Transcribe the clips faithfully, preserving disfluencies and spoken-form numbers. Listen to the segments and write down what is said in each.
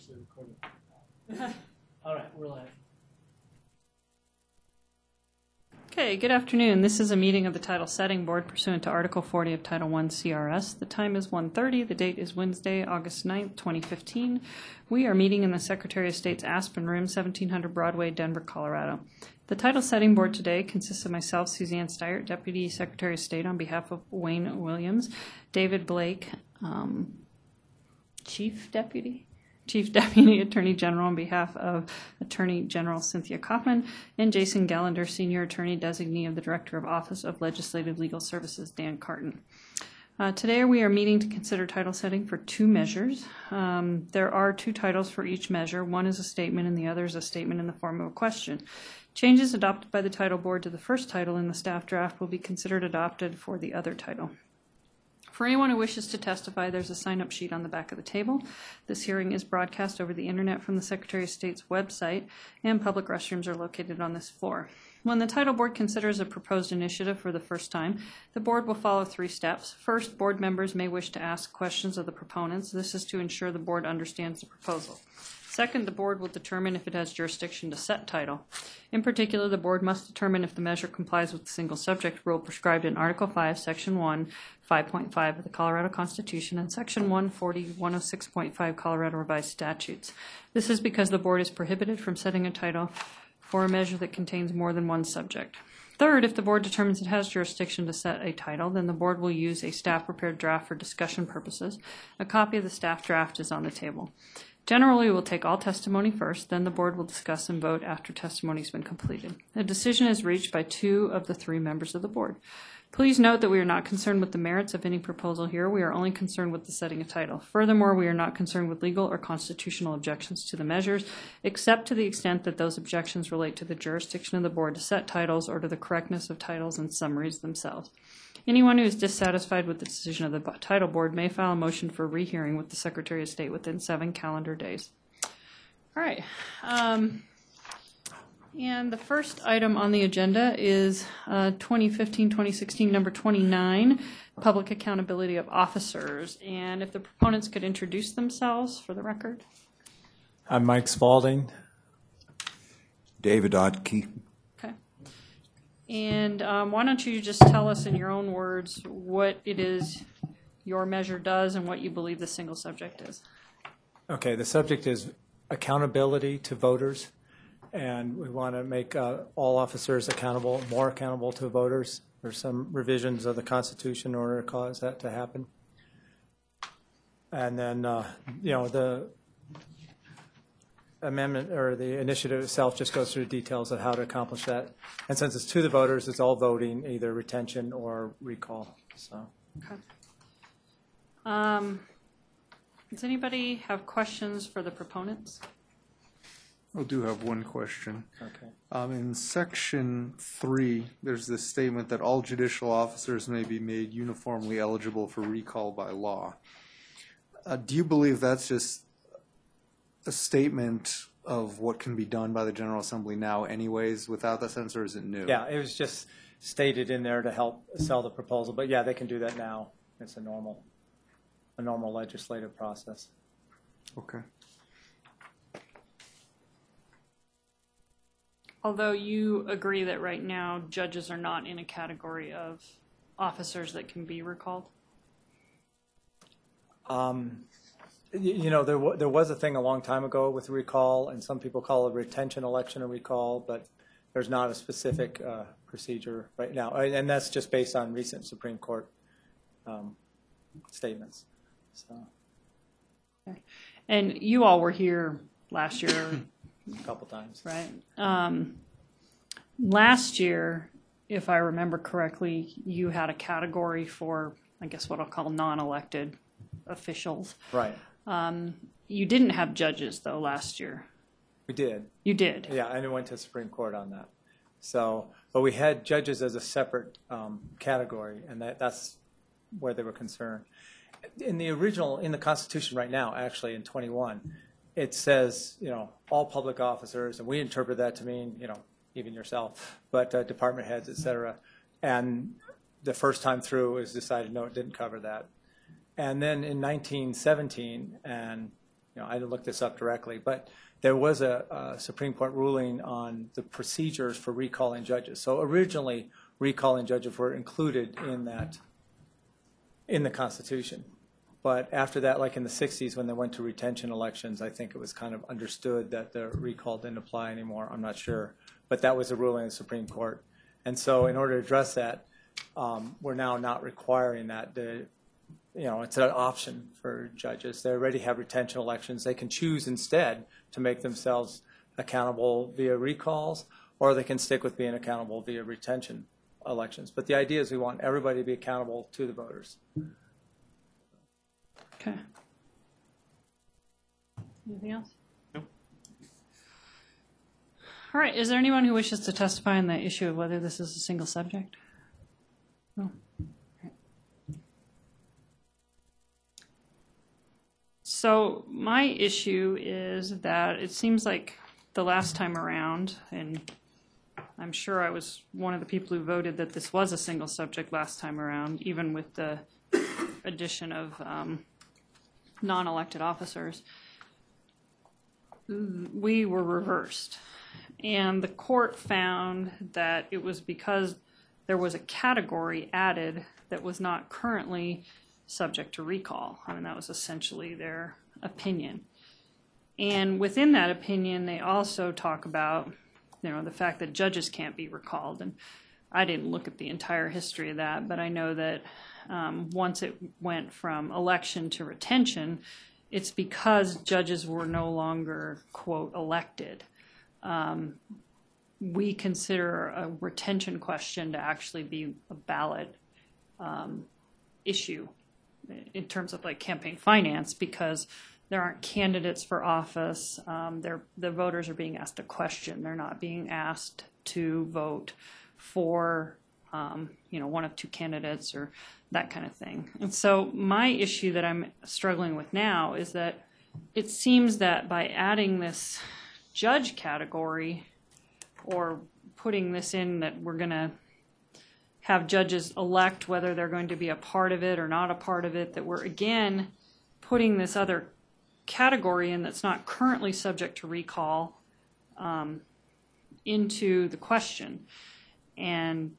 actually recording. All right, we're live. Okay, good afternoon. This is a meeting of the Title Setting Board pursuant to Article forty of Title one C R S. The time is one thirty. The date is Wednesday, August ninth, twenty fifteen. We are meeting in the Secretary of State's Aspen Room, seventeen hundred Broadway, Denver, Colorado. The Title Setting Board today consists of myself, Suzanne Steyert, Deputy Secretary of State on behalf of Wayne Williams, David Blake, um, Chief Deputy? Chief Deputy Attorney General on behalf of Attorney General Cynthia Kaufman, and Jason Gallender, Senior Attorney Designee of the Director of Office of Legislative Legal Services, Dan Carton. Uh, today we are meeting to consider title setting for two measures. Um, there are two titles for each measure. One is a statement and the other is a statement in the form of a question. Changes adopted by the title board to the first title in the staff draft will be considered adopted for the other title. For anyone who wishes to testify, there's a sign-up sheet on the back of the table. This hearing is broadcast over the internet from the Secretary of State's website, and public restrooms are located on this floor. When the title board considers a proposed initiative for the first time, the board will follow three steps. First, board members may wish to ask questions of the proponents. This is to ensure the board understands the proposal. Second, the board will determine if it has jurisdiction to set title. In particular, the board must determine if the measure complies with the single subject rule prescribed in Article five, Section one, five point five of the Colorado Constitution and Section one forty, one oh six point five Colorado Revised Statutes. This is because the board is prohibited from setting a title for a measure that contains more than one subject. Third, if the board determines it has jurisdiction to set a title, then the board will use a staff-prepared draft for discussion purposes. A copy of the staff draft is on the table. Generally, we'll take all testimony first, then the board will discuss and vote after testimony has been completed. A decision is reached by two of the three members of the board. Please note that we are not concerned with the merits of any proposal here. We are only concerned with the setting a title. Furthermore, we are not concerned with legal or constitutional objections to the measures, except to the extent that those objections relate to the jurisdiction of the board to set titles or to the correctness of titles and summaries themselves. Anyone who is dissatisfied with the decision of the title board may file a motion for rehearing with the Secretary of State within seven calendar days. All right. Um, and the first item on the agenda is uh, twenty fifteen twenty sixteen number twenty-nine, Public Accountability of Officers. And if the proponents could introduce themselves for the record. I'm Mike Spalding. David Odke. Okay. And um, why don't you just tell us in your own words what it is your measure does and what you believe the single subject is. Okay, the subject is accountability to voters, and we want to make uh, all officers accountable, more accountable to voters. There's some revisions of the Constitution in order to cause that to happen. And then, uh, you know, the amendment or the initiative itself just goes through the details of how to accomplish that. And since it's to the voters, it's all voting, either retention or recall. So. Okay. Um, does anybody have questions for the proponents? I do have one question. Okay. Um, in section three, there's this statement that all judicial officers may be made uniformly eligible for recall by law. Uh, do you believe that's just a statement of what can be done by the General Assembly now anyways without that sentence, or is it new? Yeah, it was just stated in there to help sell the proposal, but yeah, they can do that now. It's a normal, a normal legislative process. Okay. Although you agree that right now judges are not in a category of officers that can be recalled? Um, you, you know, there, w there was a thing a long time ago with recall, and some people call it retention election a recall, but there's not a specific uh, procedure right now. And that's just based on recent Supreme Court um, statements. So. Okay. And you all were here last year. A couple times. Right. Um, last year, if I remember correctly, you had a category for, I guess, what I'll call non-elected officials. Right. Um, you didn't have judges, though, last year. We did. You did? Yeah, and it went to Supreme Court on that. So, but we had judges as a separate um, category, and that, that's where they were concerned. In the original, in the Constitution right now, actually, in twenty-one, it says, you know, all public officers, and we interpret that to mean, you know, even yourself, but uh, department heads, et cetera. And the first time through it was decided, no, it didn't cover that. And then in nineteen seventeen, and you know, I didn't look this up directly, but there was a, a Supreme Court ruling on the procedures for recalling judges. So originally, recalling judges were included in that, in the Constitution. But after that, like in the sixties, when they went to retention elections, I think it was kind of understood that the recall didn't apply anymore. I'm not sure. But that was a ruling in the Supreme Court. And so in order to address that, um, we're now not requiring that. The, you know, it's an option for judges. They already have retention elections. They can choose instead to make themselves accountable via recalls, or they can stick with being accountable via retention elections. But the idea is we want everybody to be accountable to the voters. Okay. Anything else? No. All right. Is there anyone who wishes to testify on the issue of whether this is a single subject? No. So my issue is that it seems like the last time around, and I'm sure I was one of the people who voted that this was a single subject last time around, even with the addition of um, non-elected officers, we were reversed. And the court found that it was because there was a category added that was not currently subject to recall. I mean, that was essentially their opinion. And within that opinion, they also talk about, you know, the fact that judges can't be recalled. And I didn't look at the entire history of that, but I know that um, once it went from election to retention, it's because judges were no longer, quote, elected. Um, we consider a retention question to actually be a ballot um, issue in terms of like campaign finance, because there aren't candidates for office. Um, they're, the voters are being asked a question. They're not being asked to vote for, um, you know, one of two candidates or that kind of thing. And so my issue that I'm struggling with now is that it seems that by adding this judge category, or putting this in that we're going to have judges elect whether they're going to be a part of it or not a part of it, that we're again putting this other category in that's not currently subject to recall um, into the question. And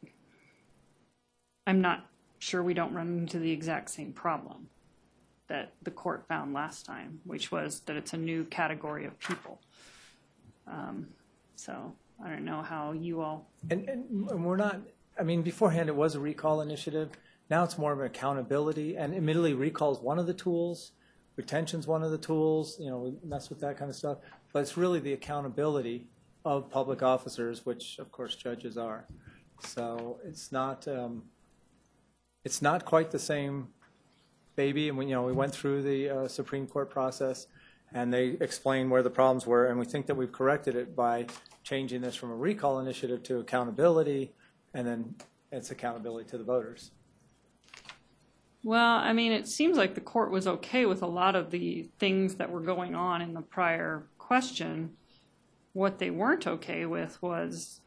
I'm not sure we don't run into the exact same problem that the court found last time, which was that it's a new category of people. Um, so I don't know how you all... And, and we're not, I mean, beforehand it was a recall initiative. Now it's more of an accountability. And admittedly, recall is one of the tools. Retention's one of the tools. You know, we mess with that kind of stuff. But it's really the accountability of public officers, which of course judges are. So it's not, um, it's not quite the same baby. And we, you know, we went through the uh, Supreme Court process, and they explained where the problems were, and we think that we've corrected it by changing this from a recall initiative to accountability, and then it's accountability to the voters. Well, I mean, it seems like the court was okay with a lot of the things that were going on in the prior question. What they weren't okay with was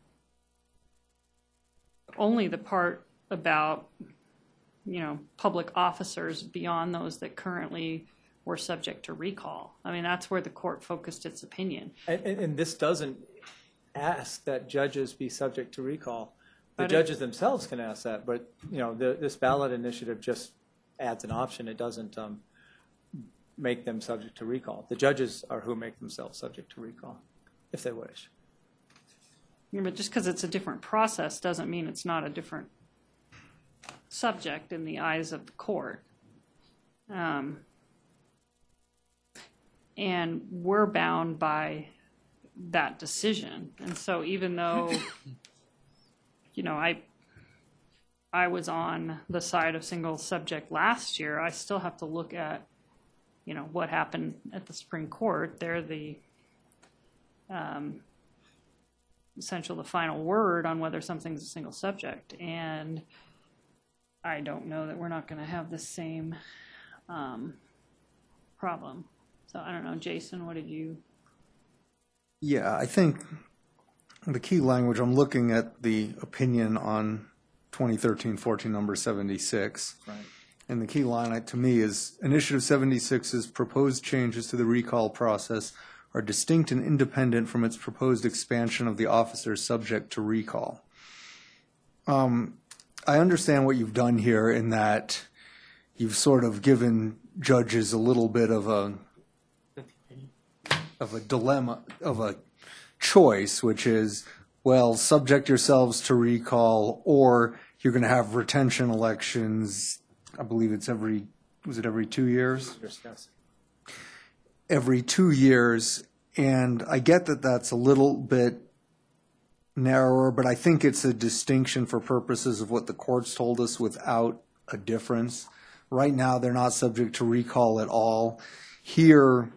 only the part about, you know, public officers beyond those that currently were subject to recall. I mean, that's where the court focused its opinion. And, and, and this doesn't ask that judges be subject to recall. The but judges it, themselves can ask that, but you know, the, this ballot initiative just adds an option. It doesn't um, make them subject to recall. The judges are who make themselves subject to recall, if they wish. Yeah, but just because it's a different process doesn't mean it's not a different subject in the eyes of the court. Um, and we're bound by that decision. And so even though, you know, I I was on the side of single subject last year, I still have to look at, you know, what happened at the Supreme Court. They're the um, essential, the final word on whether something's a single subject. And I don't know that we're not going to have the same um, problem. So I don't know, Jason, what did you? Yeah, I think the key language, I'm looking at the opinion on twenty thirteen fourteen number seventy-six. Right. And the key line uh, to me is Initiative seventy-six's proposed changes to the recall process are distinct and independent from its proposed expansion of the officers subject to recall. Um, I understand what you've done here in that you've sort of given judges a little bit of a of a dilemma, of a choice, which is, well, subject yourselves to recall, or you're going to have retention elections. I believe it's every, was it every two years? Yes. Every two years. And I get that that's a little bit narrower, but I think it's a distinction for purposes of what the courts told us without a difference. Right now, they're not subject to recall at all. Here,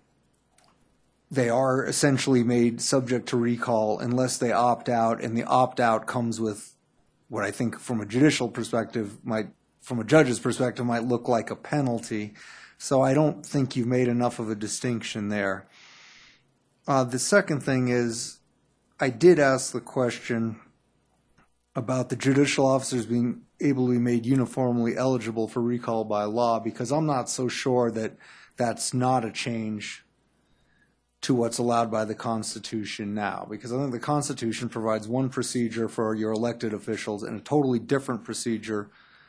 they are essentially made subject to recall unless they opt out, and the opt-out comes with what I think from a judicial perspective might, from a judge's perspective, might look like a penalty. So I don't think you've made enough of a distinction there. Uh, the second thing is, I did ask the question about the judicial officers being able to be made uniformly eligible for recall by law, because I'm not so sure that that's not a change to what's allowed by the Constitution now, because I think the Constitution provides one procedure for your elected officials and a totally different procedure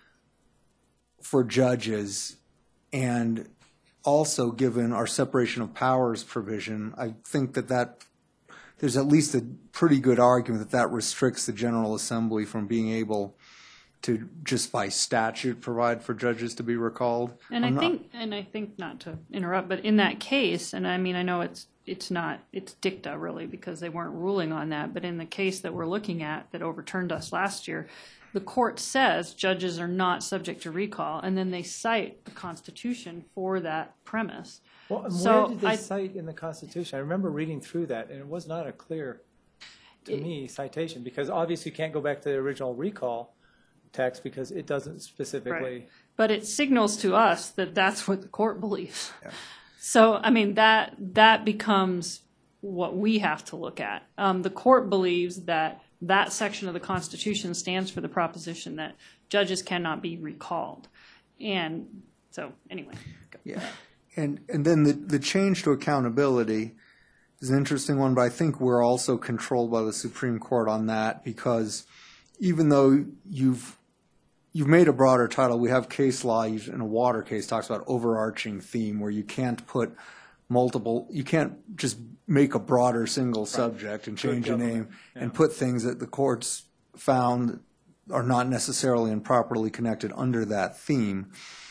for judges. And also, given our separation of powers provision, I think that that there's at least a pretty good argument that that restricts the General Assembly from being able to just by statute provide for judges to be recalled. And I'm I not- think, and I think not to interrupt, but in that case, and I mean, I know it's it's not it's dicta really because they weren't ruling on that, but in the case that we're looking at that overturned us last year, the court says judges are not subject to recall, and then they cite the Constitution for that premise. Well, and So where did they I- cite in the Constitution? I remember reading through that, and it was not a clear, to me, citation, because obviously you can't go back to the original recall text because it doesn't specifically. Right. But it signals to us that that's what the court believes. So, I mean, that that becomes what we have to look at. Um, the court believes that that section of the Constitution stands for the proposition that judges cannot be recalled. And so, anyway. Go. Yeah. And and then the, the change to accountability is an interesting one, but I think we're also controlled by the Supreme Court on that, because even though you've you've made a broader title, we have case law in a water case talks about overarching theme where you can't put multiple, you can't just make a broader single subject and change a name and put things that the courts found are not necessarily improperly connected under that theme.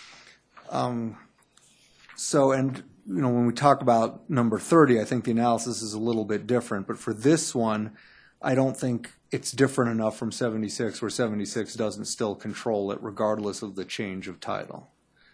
Um, so, and, you know, when we talk about number thirty, I think the analysis is a little bit different. But for this one, I don't think it's different enough from seventy-six where seventy-six doesn't still control it regardless of the change of title.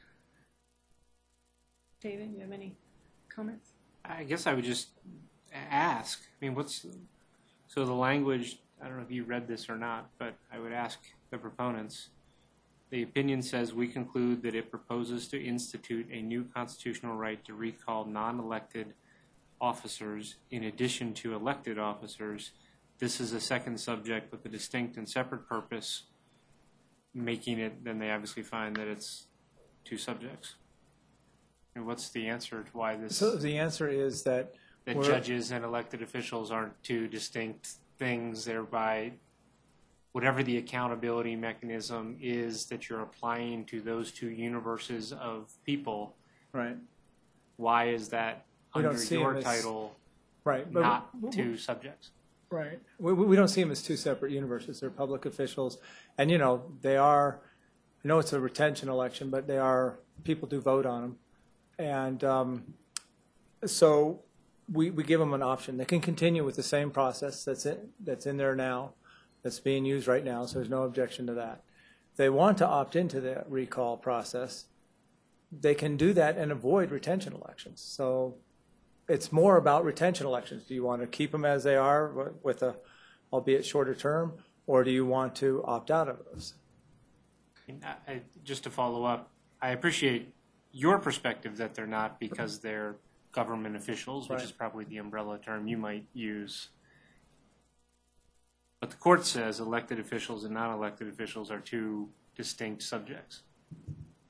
David, you have any comments? I guess I would just ask, I mean, what's, so the language, I don't know if you read this or not, but I would ask the proponents. The opinion says we conclude that it proposes to institute a new constitutional right to recall non-elected officers in addition to elected officers. This is a second subject with a distinct and separate purpose, making it, then they obviously find that it's two subjects. And what's the answer to why this, So the answer is that that we're- judges and elected officials aren't two distinct things, thereby whatever the accountability mechanism is that you're applying to those two universes of people, right, why is that We don't under see your them as- title right, but not w- two subjects? right. We, we we don't see them as two separate universes. They're public officials, and you know they are. I know it's a retention election, but they are people do vote on them, and um, so we we give them an option. They can continue with the same process that's in, that's in there now, that's being used right now. So there's no objection to that. If they want to opt into the recall process, they can do that and avoid retention elections. So it's more about retention elections. Do you want to keep them as they are with a, albeit shorter term, or do you want to opt out of those? I, I, just to follow up, I appreciate your perspective that they're not because they're government officials, which Right. is probably the umbrella term you might use. But the court says elected officials and non-elected officials are two distinct subjects.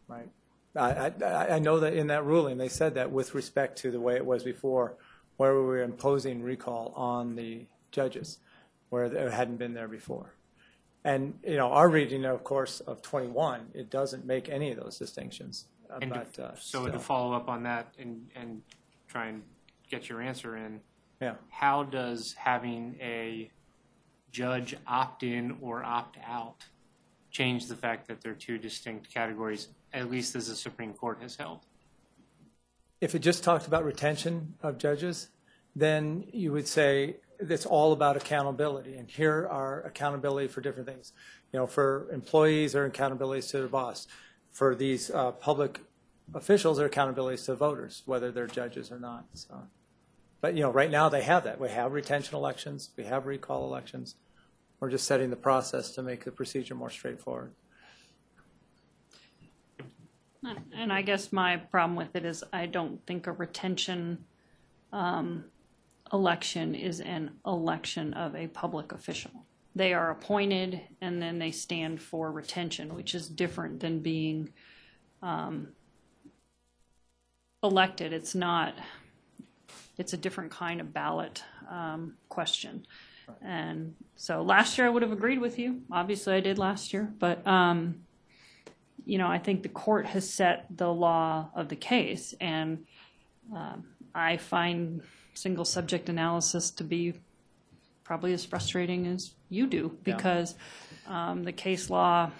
right? I, I, I know that in that ruling, they said that with respect to the way it was before, where we were imposing recall on the judges, where it hadn't been there before. And, you know, our reading, of course, of twenty-one, it doesn't make any of those distinctions. And But, to, uh, so still. to follow up on that and, and try and get your answer in, Yeah. how does having a judge opt in or opt out change the fact that they're two distinct categories, at least as the Supreme Court has held? If it just talked about retention of judges, then you would say it's all about accountability. And here are accountability for different things. You know, for employees, there are accountabilities to their boss. For these uh, public officials, there are accountabilities to voters, whether they're judges or not. So, but, you know, right now they have that. We have retention elections. We have recall elections. We're just setting the process to make the procedure more straightforward. And I guess my problem with it is I don't think a retention um, election is an election of a public official. They are appointed and then they stand for retention, which is different than being um, elected. It's not, it's a different kind of ballot um, question. And so last year I would have agreed with you. Obviously I did last year, but um, you know, I think the court has set the law of the case, and um, I find single subject analysis to be probably as frustrating as you do, because um, the case law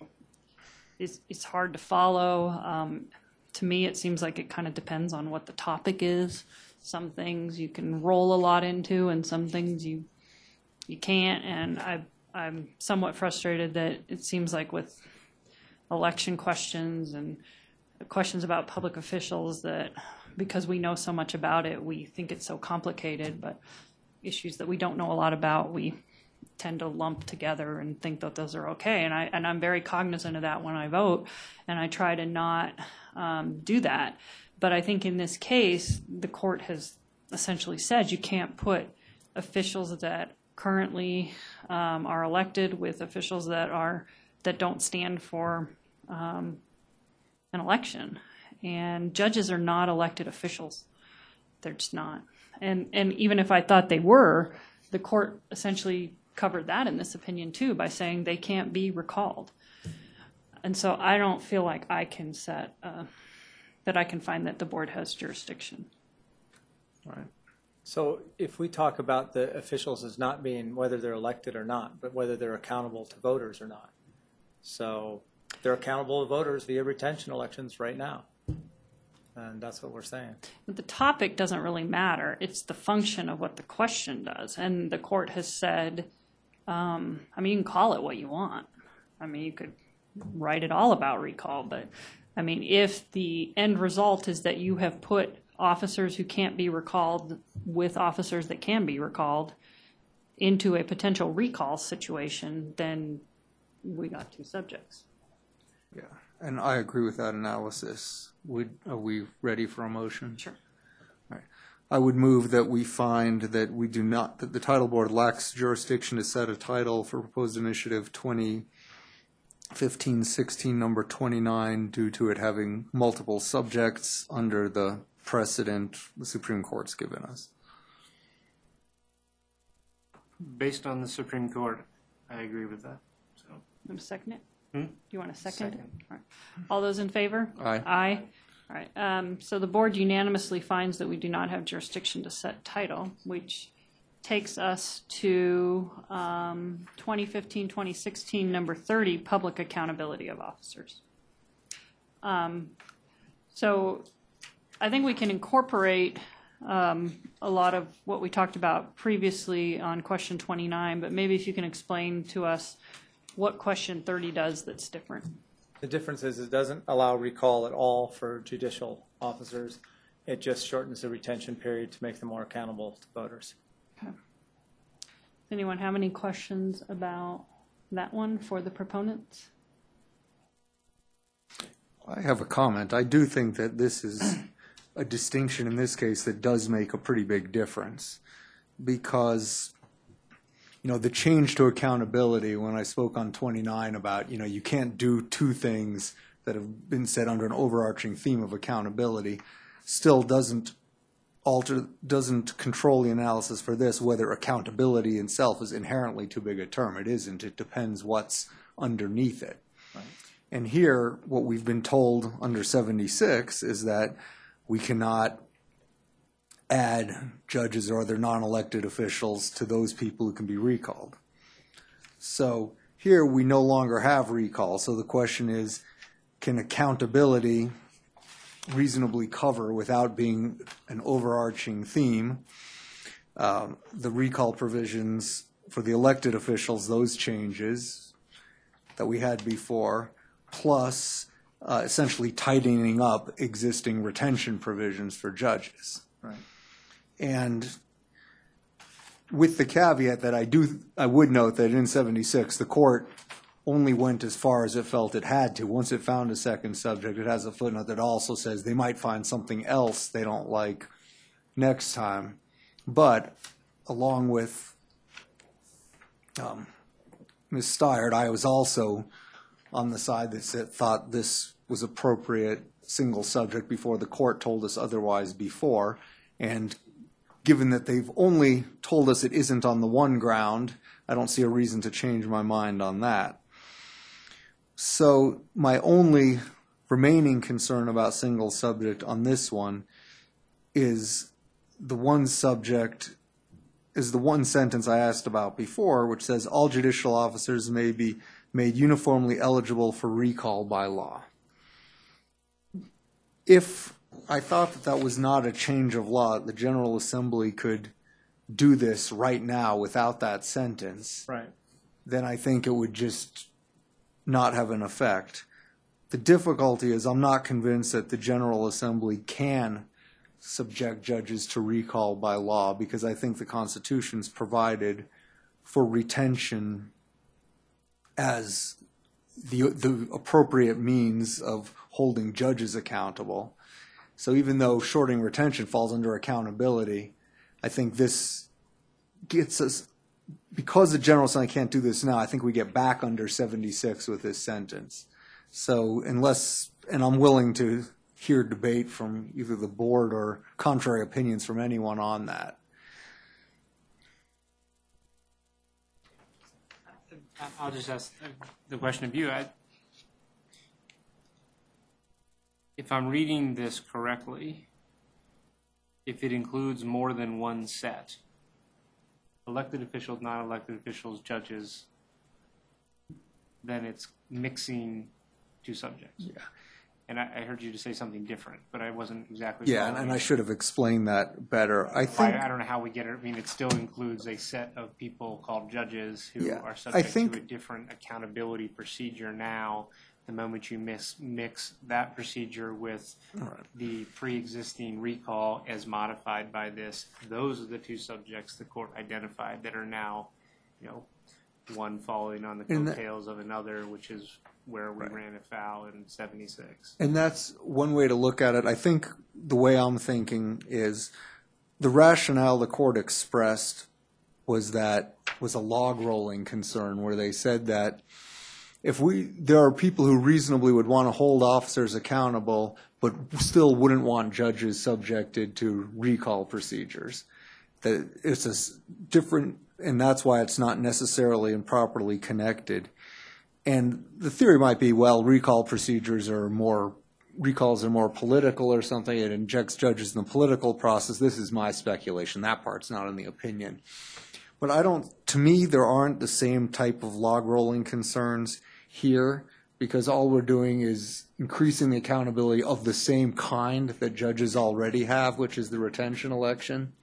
is it's hard to follow. Um, to me, it seems like it kind of depends on what the topic is. Some things you can roll a lot into, and some things you you can't. And I, I'm somewhat frustrated that it seems like with election questions and questions about public officials that because we know so much about it, we think it's so complicated, but issues that we don't know a lot about, we tend to lump together and think that those are okay. And, I, and I'm very cognizant of that when I vote, and I try to not um, do that. But I think in this case, the court has essentially said you can't put officials that currently um, are elected with officials that are that don't stand for um, an election. And judges are not elected officials. They're just not. And and even if I thought they were, the court essentially covered that in this opinion too by saying they can't be recalled. And so I don't feel like I can set, uh, that I can find that the board has jurisdiction. All right. So if we talk about the officials as not being whether they're elected or not, but whether they're accountable to voters or not. So they're accountable to voters via retention elections right now. And that's what we're saying. But the topic doesn't really matter. It's the function of what the question does. And the court has said, um, I mean, you can call it what you want. I mean, you could write it all about recall, but I mean, if the end result is that you have put officers who can't be recalled with officers that can be recalled into a potential recall situation, then we got two subjects. Yeah, and I agree with that analysis. Would, are we ready for a motion? Sure. All right. I would move that we find that we do not, that the title board lacks jurisdiction to set a title for proposed initiative twenty fifteen sixteen number twenty-nine due to it having multiple subjects under the precedent the Supreme Court's given us. Based on the Supreme Court, I agree with that. So, Want to second it? Hmm? Do you want a second? Second. All right. All those in favor? Aye. Aye. All right. Um, so the board unanimously finds that we do not have jurisdiction to set title, which takes us to um, twenty fifteen twenty sixteen, number thirty, public accountability of officers. Um, so I think we can incorporate um, a lot of what we talked about previously on question twenty-nine, but maybe if you can explain to us what question thirty does that's different. The difference is it doesn't allow recall at all for judicial officers. It just shortens the retention period to make them more accountable to voters. Okay. Does anyone have any questions about that one for the proponents? I have a comment. I do think that this is a distinction in this case that does make a pretty big difference, because you know, the change to accountability, when I spoke on twenty-nine about, you know, you can't do two things that have been set under an overarching theme of accountability still doesn't alter, doesn't control the analysis for this, whether accountability itself is inherently too big a term. It isn't. It depends what's underneath it. Right. And here, what we've been told under seventy-six is that we cannot add judges or other non-elected officials to those people who can be recalled. So here we no longer have recall. So the question is, can accountability reasonably cover, without being an overarching theme, um, the recall provisions for the elected officials, those changes that we had before, plus uh, essentially tightening up existing retention provisions for judges. Right. And with the caveat that I do, I would note that in seventy-six, the court only went as far as it felt it had to. Once it found a second subject, it has a footnote that also says they might find something else they don't like next time. But along with um, Miz Stired, I was also on the side that said, thought this was appropriate single subject before the court told us otherwise before. And given that they've only told us it isn't on the one ground, I don't see a reason to change my mind on that. So my only remaining concern about single subject on this one is the one subject, is the one sentence I asked about before, which says all judicial officers may be made uniformly eligible for recall by law. If I thought that that was not a change of law, the General Assembly could do this right now without that sentence, Right. then I think it would just not have an effect. The difficulty is I'm not convinced that the General Assembly can subject judges to recall by law, because I think the Constitution's provided for retention as the, the appropriate means of holding judges accountable. So even though shorting retention falls under accountability, I think this gets us, because the General Assembly can't do this now, I think we get back under seventy-six with this sentence. So unless, and I'm willing to hear debate from either the board or contrary opinions from anyone on that. I'll just ask the question of you. I, if I'm reading this correctly, if it includes more than one set, elected officials, non-elected officials, judges, then it's mixing two subjects. Yeah. And I, I heard you to say something different, but I wasn't exactly Yeah, and, following. and I should have explained that better. I think. I, I don't know how we get it. I mean, it still includes a set of people called judges who Yeah, are I subject think- to a different accountability procedure now. The moment you miss, mix that procedure with All right. the pre-existing recall as modified by this, those are the two subjects the court identified that are now, you know, one following on the And that- coattails of another, which is where we Right. ran afoul in seventy-six. And that's one way to look at it. I think the way I'm thinking is the rationale the court expressed was that was a log rolling concern, where they said that if we, there are people who reasonably would want to hold officers accountable, but still wouldn't want judges subjected to recall procedures. That it's a s- different, and that's why it's not necessarily improperly connected. And the theory might be, well, recall procedures are more, recalls are more political or something. It injects judges in the political process. This is my speculation. That part's not in the opinion. But I don't, to me, there aren't the same type of log rolling concerns here, because all we're doing is increasing the accountability of the same kind that judges already have, which is the retention election.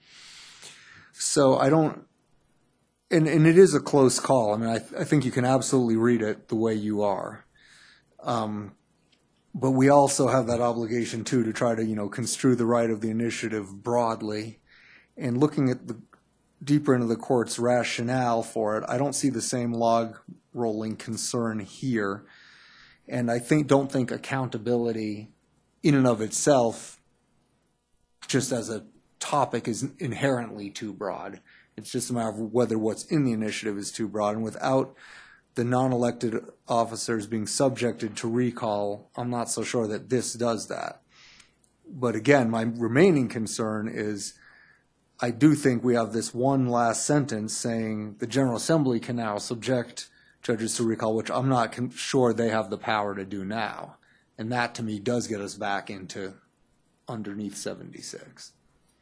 So I don't, and, and it is a close call. I mean, I, I think you can absolutely read it the way you are. Um, but we also have that obligation, too, to try to, you know, construe the right of the initiative broadly. And looking at the deeper into the court's rationale for it, I don't see the same log rolling concern here. And I think, don't think accountability in and of itself, just as a topic, is inherently too broad. It's just a matter of whether what's in the initiative is too broad. And without the non-elected officers being subjected to recall, I'm not so sure that this does that. But again, my remaining concern is I do think we have this one last sentence saying the General Assembly can now subject judges to recall, which I'm not con- sure they have the power to do now. And that, to me, does get us back into underneath seventy-six.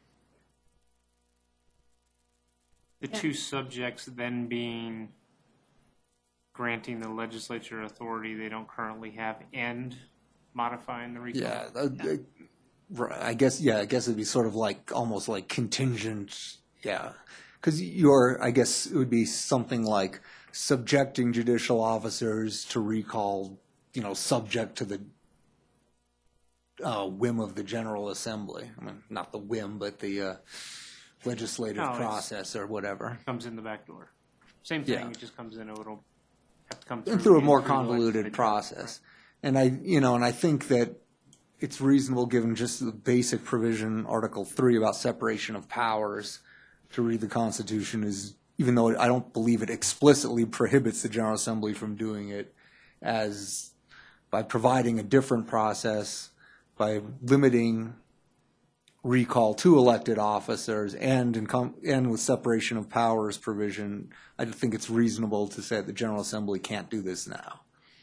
The two subjects then being granting the legislature authority they don't currently have and modifying the recall. Yeah, uh, uh, right, I guess. Yeah, I guess it'd be sort of like almost like contingent. Yeah, because you're. I guess it would be something like subjecting judicial officers to recall. You know, subject to the uh, whim of the General Assembly. I mean, not the whim, but the uh, legislative No, it's- process or whatever. Comes in the back door. Same thing, Yeah. it just comes in a little, have to come through. And through a the- more through the convoluted legislature. process. And I, you know, and I think that it's reasonable, given just the basic provision, Article three, about separation of powers, to read the Constitution is, even though I don't believe it explicitly prohibits the General Assembly from doing it, as by providing a different process, by limiting recall to elected officers, and in com- and with separation of powers provision, I think it's reasonable to say that the General Assembly can't do this now.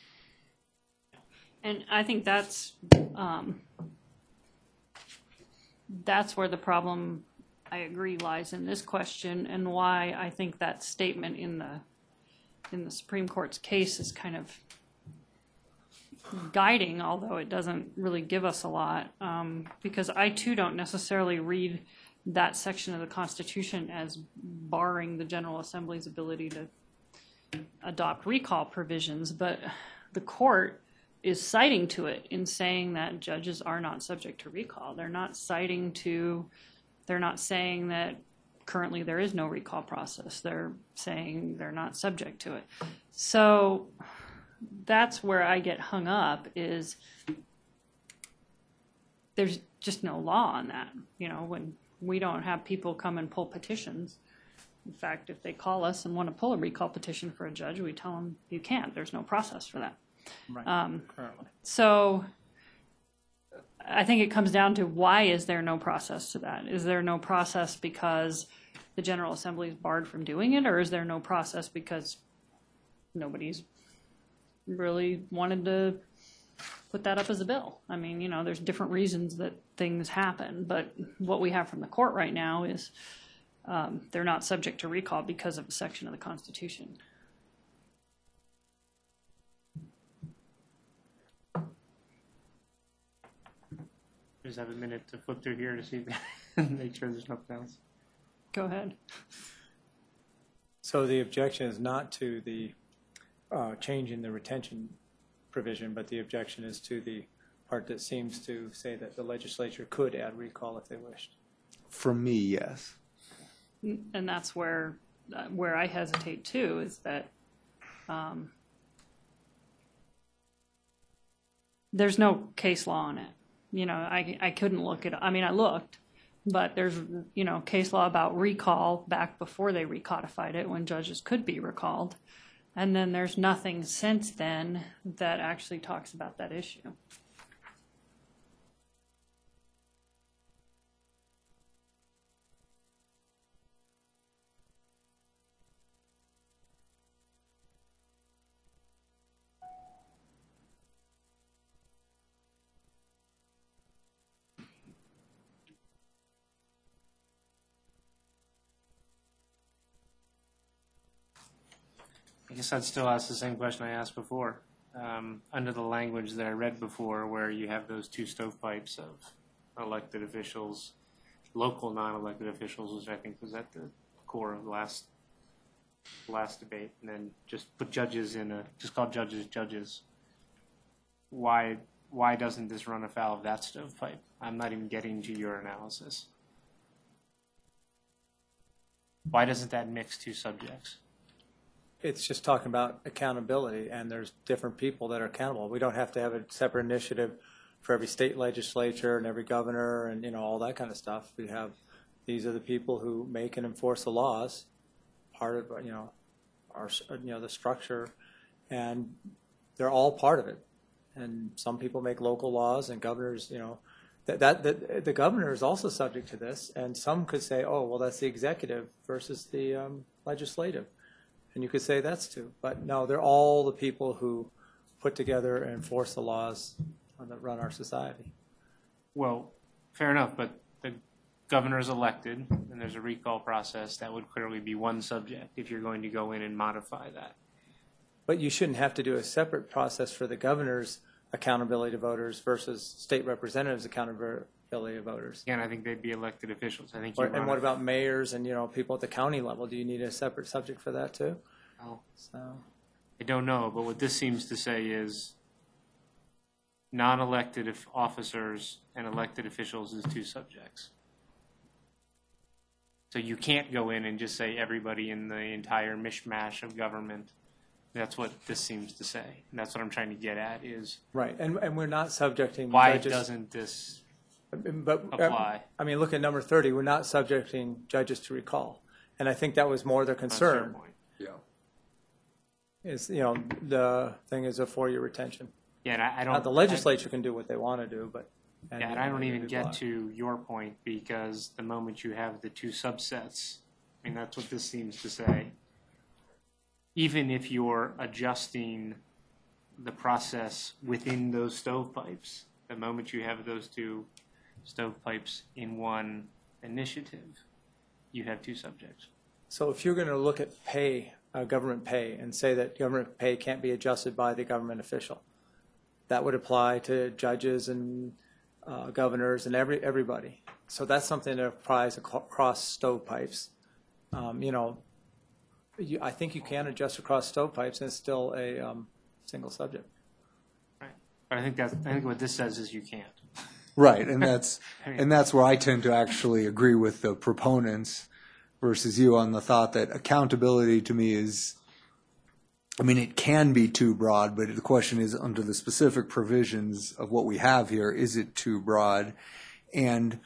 And I think that's, um, that's where the problem, I agree, lies in this question, and why I think that statement in the, in the Supreme Court's case is kind of guiding, although it doesn't really give us a lot, um, because I too don't necessarily read that section of the Constitution as barring the General Assembly's ability to adopt recall provisions, but the court is citing to it in saying that judges are not subject to recall. They're not citing to, they're not saying that currently there is no recall process. They're saying they're not subject to it. So that's where I get hung up, is there's just no law on that. You know, when we don't have people come and pull petitions. In fact, if they call us and want to pull a recall petition for a judge, we tell them you can't. There's no process for that. Right, Um, currently. So I think it comes down to, why is there no process to that? Is there no process because the General Assembly is barred from doing it, or is there no process because nobody's really wanted to put that up as a bill? I mean, you know, there's different reasons that things happen, but what we have from the court right now is um, they're not subject to recall because of a section of the Constitution. Just have a minute to flip through here to see, if- make sure there's nothing else. Go ahead. So the objection is not to the uh, change in the retention provision, but the objection is to the part that seems to say that the legislature could add recall if they wished. From me, yes. And that's where, uh, where I hesitate too, is that um, there's no case law on it. You know, I, I couldn't look it, I mean, I looked, but there's, you know, case law about recall back before they recodified it, when judges could be recalled. And then there's nothing since then that actually talks about that issue. I guess I'd still ask the same question I asked before. Um, under the language that I read before, where you have those two stovepipes of elected officials, local non-elected officials, which I think was at the core of the last last debate, and then just put judges in a, just call judges judges. Why why doesn't this run afoul of that stovepipe? I'm not even getting to your analysis. Why doesn't that mix two subjects? It's just talking about accountability, and there's different people that are accountable. We don't have to have a separate initiative for every state legislature and every governor and, you know, all that kind of stuff. We have, these are the people who make and enforce the laws. Part of, you know, our, you know, the structure and they're all part of it. And some people make local laws, and governors, you know, that, that, that the governor is also subject to this, and some could say, oh, well, that's the executive versus the um, legislative. And you could say that's too. But no, they're all the people who put together and enforce the laws that run our society. Well, fair enough, but the governor is elected, and there's a recall process. That would clearly be one subject if you're going to go in and modify that. But you shouldn't have to do a separate process for the governor's accountability to voters versus state representatives' accountability to voters. Again, I think they'd be elected officials. I think. Or, You and run what it- about mayors and, you know, people at the county level? Do you need a separate subject for that too? Well, So, I don't know, but what this seems to say is non-elected if- officers and elected officials is two subjects. So you can't go in and just say everybody in the entire mishmash of government. That's what this seems to say. And that's what I'm trying to get at is right, and, and we're not subjecting why judges. doesn't this But, uh, apply? I mean, look at number thirty, we're not subjecting judges to recall. And I think that was more their That's your concern, point. Yeah. is, you know, the thing is a four-year retention. Yeah, and I, I don't. Now, the legislature can do what they want to do, but. I, yeah, and I don't even be get blocked. to your point because the moment you have the two subsets, I mean, that's what this seems to say. Even if you're adjusting the process within those stovepipes, the moment you have those two stovepipes in one initiative, you have two subjects. So if you're going to look at pay, uh, government pay, and say that government pay can't be adjusted by the government official, that would apply to judges and uh, governors and every everybody. So that's something that applies across stovepipes. Um, you know, you, I think you can adjust across stovepipes, and it's still a um, single subject. Right. But I think that I think what this says is you can't. Right, and that's I mean- and that's where I tend to actually agree with the proponents versus you on the thought that accountability to me is, I mean, it can be too broad, but the question is under the specific provisions of what we have here, is it too broad? And,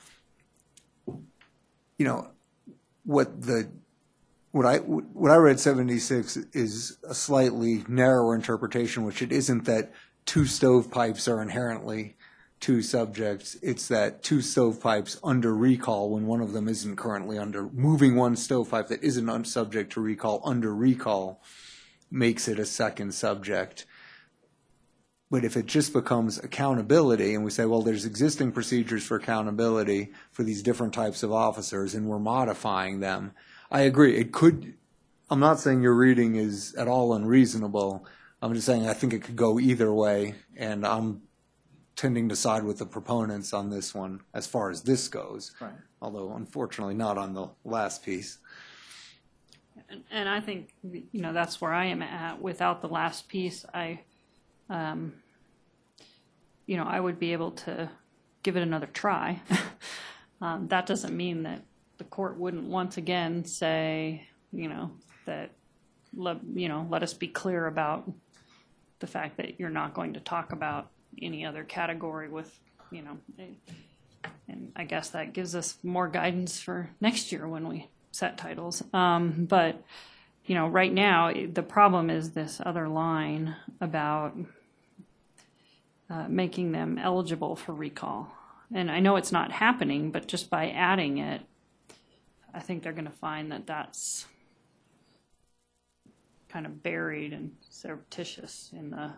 you know, what the what I what I read seventy-six is a slightly narrower interpretation, which it isn't that two stovepipes are inherently two subjects. It's that two stovepipes under recall when one of them isn't currently under, moving one stovepipe that isn't un- subject to recall under recall makes it a second subject. But if it just becomes accountability and we say, well, there's existing procedures for accountability for these different types of officers and we're modifying them, I agree. It could, I'm not saying your reading is at all unreasonable. I'm just saying I think it could go either way, and I'm tending to side with the proponents on this one as far as this goes. Right. Although unfortunately not on the last piece. And, and I think, you know, that's where I am at. Without the last piece, I, um, you know, I would be able to give it another try. um, that doesn't mean that the court wouldn't once again say, you know, that, let, you know, let us be clear about the fact that you're not going to talk about any other category with, you know, a, and I guess that gives us more guidance for next year when we set titles. Um, but, you know, right now, the problem is this other line about uh, making them eligible for recall. And I know it's not happening, but just by adding it, I think they're going to find that that's kind of buried and surreptitious in the.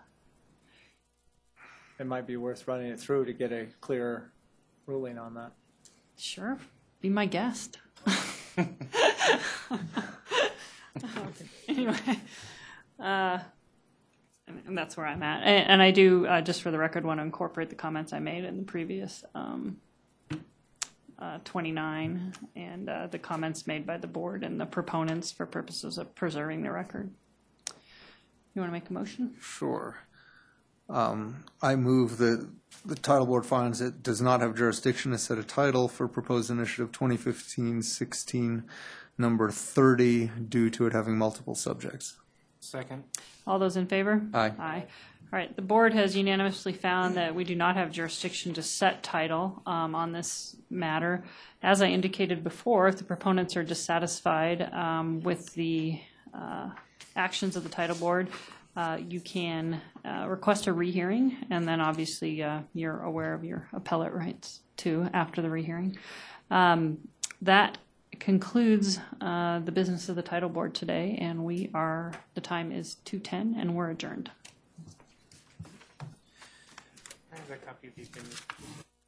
It might be worth running it through to get a clear ruling on that. Sure, be my guest. Anyway, uh, and, and that's where I'm at. And, and I do, uh, just for the record, want to incorporate the comments I made in the previous um, uh, twenty-nine and uh, the comments made by the board and the proponents for purposes of preserving the record. You want to make a motion? Sure. Um, I move that the title board finds it does not have jurisdiction to set a title for proposed initiative twenty fifteen sixteen number thirty due to it having multiple subjects. Second. All those in favor? Aye. Aye. All right, the board has unanimously found that we do not have jurisdiction to set title um, on this matter. As I indicated before, if the proponents are dissatisfied um, with the uh, actions of the title board, uh, you can uh, request a rehearing, and then obviously uh, you're aware of your appellate rights too after the rehearing. Um, that concludes uh, the business of the title board today, and we are, the time is two ten, and we're adjourned. I have a copy of the opinion.